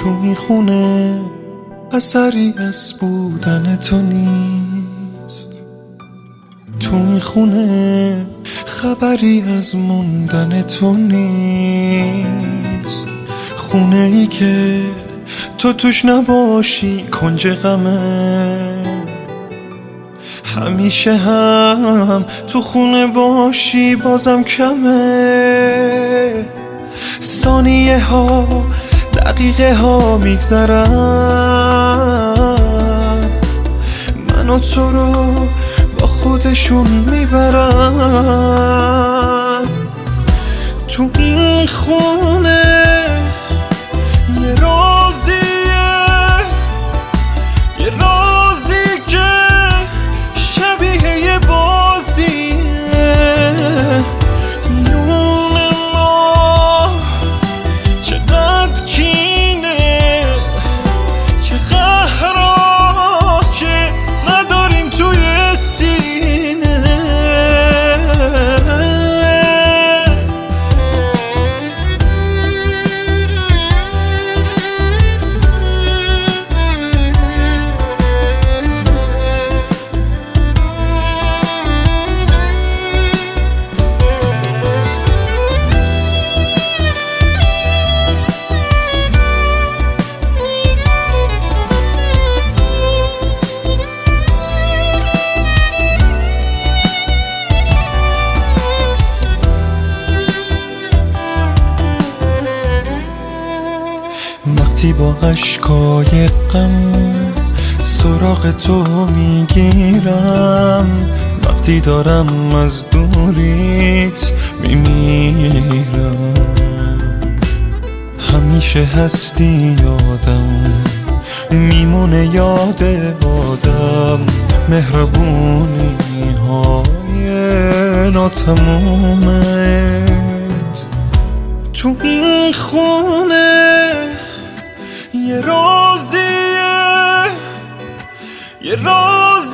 تو این خونه اثری از بودن تو نیست، تو این خونه خبری از موندن تو نیست. خونه ای که تو توش نباشی کنج غمه، همیشه هم تو خونه باشی بازم کمه. ثانیه ها دقیقه ها میگذرن، من و تو رو با خودشون میبرن. تو این خونه یه رازیه، یه رازی که شبیه یه بازیه. میون ما چقدر کینه، چه قهرها که نداریم توی سینه. وقتی با اشکای غم سراغ تو میگیرم، وقتی دارم از دوریت میمیرم، همیشه هستی یادم میمونه یاد آدم. مهربونی های ناتمومت تو این خونه یه رازیه، یه راز